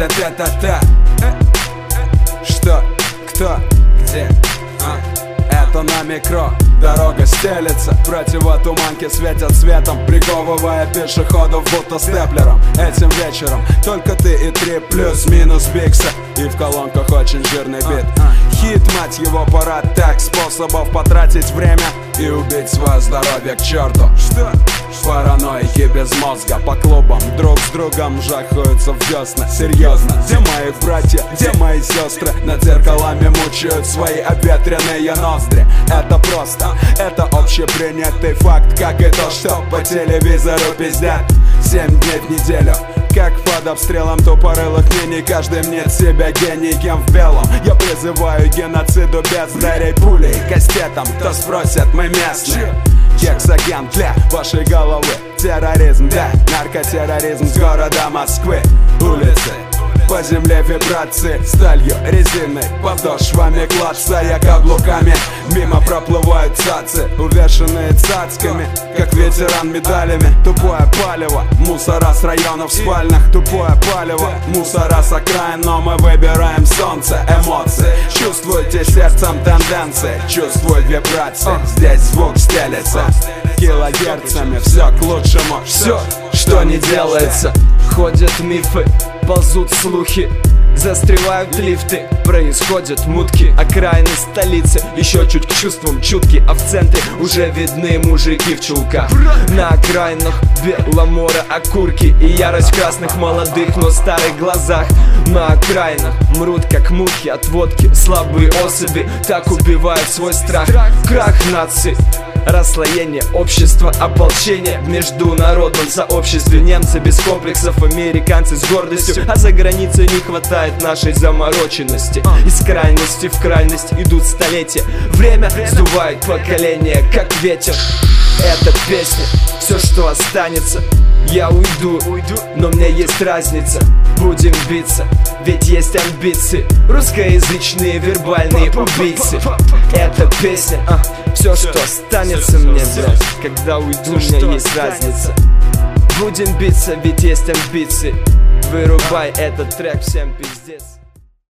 та-та-та-та-та. Что? Кто? Где? Это на микро. Дорога стелется, противотуманки светят светом, приковывая пешеходов будто степлером. Этим вечером только ты и 3 плюс-минус бикса, и в колонках очень жирный бит. Хит, мать его, пора так, способов потратить время и убить свое здоровье к черту. Что? Параноики без мозга по клубам друг с другом жахаются в десна. Серьезно, где мои братья, где мои сестры? Над зеркалами мучают свои обветренные ноздри. Это просто, это общепринятый факт, как и то, что по телевизору пиздят 7 дней в неделю. Как под обстрелом тупорылых мини, каждый мнет себя гением в белом. Я призываю геноциду бездарей пулей, кастетом, кто спросит, мы местные. Гексоген для вашей головы. Терроризм, да, наркотерроризм с города Москвы. Улицы, по земле вибрации, сталью, резиной, подошвами клацая каблуками. Мимо проплывают цацы, увешанные цацками, как ветеран медалями. Тупое палево, мусора с районов спальных. Тупое палево, мусора с окраин, но мы выбираем солнце, эмоции. Чувствуйте сердцем тенденции, чувствуй вибрации. Здесь звук стелется килогерцами, все к лучшему. Все, что не делается. Ходят мифы, ползут слухи, застревают лифты, происходят мутки. Окраины столицы еще чуть к чувствам чутки, а в центре уже видны мужики в чулках. На окраинах Беломора окурки и ярость красных молодых, но старых глазах. На окраинах мрут как мухи от водки слабые особи, так убивают свой страх. Крах нации, расслоение общества, ополчение в международном сообществе. Немцы без комплексов, американцы с гордостью, а за границей не хватает нашей замороченности. Из крайности в крайность идут столетия, время сдувает поколение, как ветер. Эта песня, все, что останется. Я уйду, но мне есть разница. Будем биться, ведь есть амбиции. Русскоязычные вербальные убийцы. Эта песня, все, что останется мне, блядь. Когда уйду, у меня есть разница. Будем биться, ведь есть амбиции. Вырубай этот трек, всем пиздец.